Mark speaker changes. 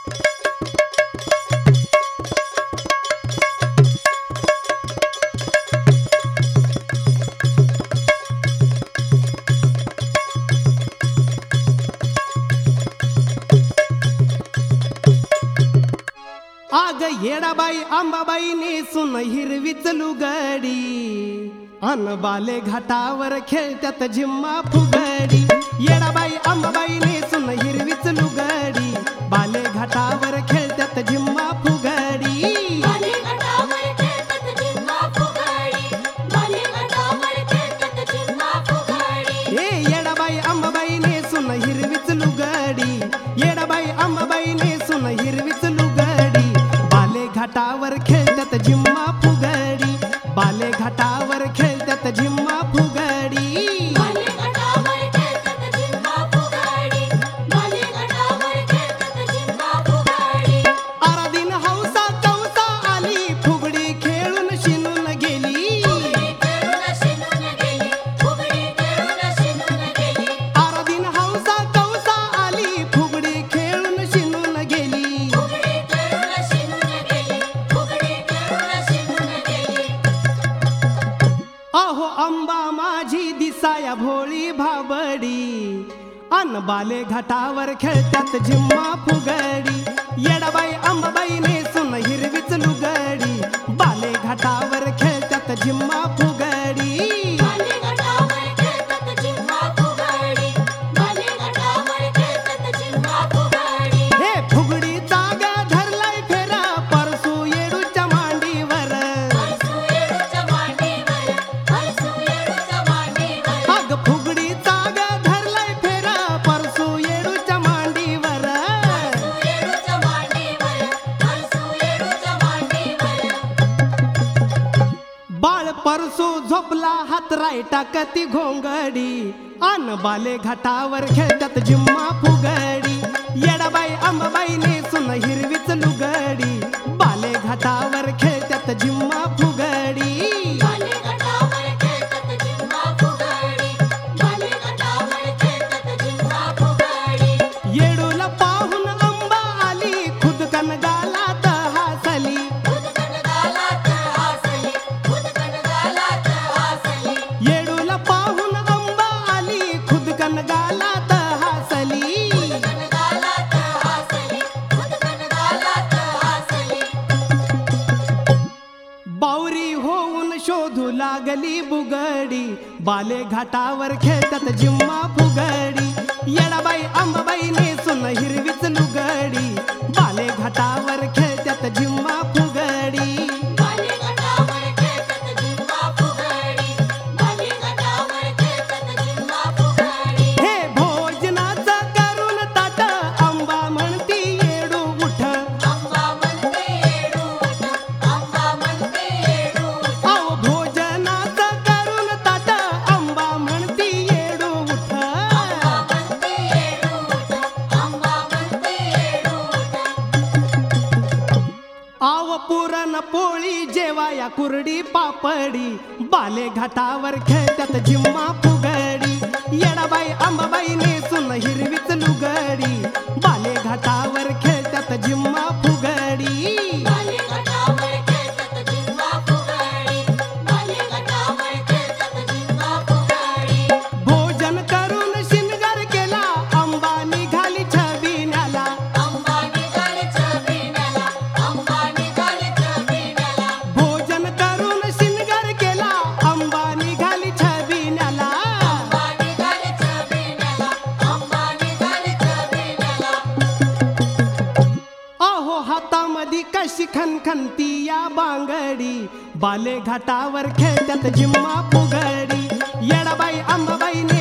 Speaker 1: आग येडाबाई अंबाबाई नेसून हिरवीच लुगडी अन बाले घाटावर खेळत्यात झिम्मा फुगडी। येडाबाई अंबाबाई नेसून हिरवीच लुगडी बाले घाटावर खेळत्यात झिम्मा फुगडी।
Speaker 2: बाले घाटावर खेळतात झिम्मा फुगडी, बाले घाटावर खेळतात झिम्मा फुगडी।
Speaker 1: ए येडाबाई अंबाबाई नेसून हिरवीच लुगडी, येडाबाई अंबाबाई नेसून हिरवीच लुगडी बाले घाटावर खेळतात झिम्मा फुगडी, बाले घाटावर खेळतात झिम्मा फुगडी।
Speaker 2: बाले घाटावर खेळतात झिम्मा फुगडी, बाले घाटावर खेळतात झिम्मा फुगडी।
Speaker 1: आराधीन हौसा कौसा आली फुगडी खेळून शिनून गेली।
Speaker 2: फुगडी खेळून शिनून गेली, फुगडी खेळून शिनून गेली।
Speaker 1: आराधीन हौसा कौसा आली फुगडी खेळून शिनून गेली।
Speaker 2: फुगडी खेळून शिनून गेली, फुगडी खेळून शिनून गेली।
Speaker 1: अहो अंबा माझी दिसाया भोळी भाबडी अन बाले घाटावर खेळत्यात झिम्मा फुगडी। येडाबाई अंबाबाई नेसून हिरवीच लुगडी बाले घाटावर खेळत्यात झिम्मा फुगडी।
Speaker 2: बाले घाटावर खेळतात झिम्मा फुगडी, बाले घाटावर खेळतात झिम्मा फुगडी।
Speaker 1: हे फुगडीचा गा धरलाय फेरा परसू येडूच्या मांडीवर।
Speaker 2: हरसू येडूच्या मांडीवर, हरसू येडूच्या मांडीवर।
Speaker 1: अग फुगडीचा गा धरलाय फेरा परसू येडूच्या मांडीवर।
Speaker 2: हरसू येडूच्या मांडीवर, हरसू येडूच्या मांडीवर।
Speaker 1: बाळ परसू झोपला हात रायटा कती घोंगडी अन बाले घाटावर खेळतात झिम्मा फुगडी। येडाबाई अंबाबाई नेसून हिरवीच लुगडी बाले घाटावर खेळतात झिम्मा फुगडी।
Speaker 2: बाले घाटावर खेळतात झिम्मा फुगडी, बाले घाटावर खेळतात झिम्मा फुगडी।
Speaker 1: येडूला पाहून अंबा आली खुदकन गालात हासली।
Speaker 2: खुदकन गालात हासली, खुदकन गालात हासली।
Speaker 1: येडूला पाहून अंबा आली खुदकन गालात हासली।
Speaker 2: खुदकन गालात हासली, खुदकन गालात हासली।
Speaker 1: बावरी होऊन शोधू लागली बुगडी बाले घाटावर खेळतात झिम्मा फुगडी। येडाबाई अंबाबाई नेसून हिरवीच लुगडी बाले घाटावर खेळतात झिम्मा फुगडी।
Speaker 2: बाले घाटावर खेळतात झिम्मा फुगडी, बाले घाटावर खेळतात झिम्मा फुगडी।
Speaker 1: हे भोजनाचं करून ताट अंबा म्हणती येडू उठ।
Speaker 2: अंबा म्हणते येडू उठ, अंबा म्हणते येडू उठ।
Speaker 1: अहो भोजनाचं करून ताट अंबा म्हणती येडू उठ।
Speaker 2: अंबा म्हणते येडू उठ, अंबा म्हणते येडू उठ।
Speaker 1: आव पुरण पोळी जेवाया कुरडी पापडी बाले घाटावर खेळतात झिम्मा फुगडी। येडाबाई अंबाबाई नेसून हिरवीच लुगडी बाले घाटावर खेळतात झिम्मा फुगडी।
Speaker 2: बाले घाटावर खेळतात झिम्मा फुगडी, बाले घाटावर खेळतात झिम्मा फुगडी।
Speaker 1: भोजन करून शिनगार केला अंबा निघाली छबिन्याला।
Speaker 2: अंबा निघाली छबिन्याला, अंबा निघाली छबिन्याला।
Speaker 1: भोजन करून शिनगार केला अंबा निघाली छबिन्याला।
Speaker 2: अंबा निघाली छबिन्याला, अंबा निघाली छबिन्याला।
Speaker 1: अहो हातामध्ये कशी खनखनती या बांगडी बाले घाटावर खेळतात झिम्मा फुगडी। येडाबाई अंबाबाई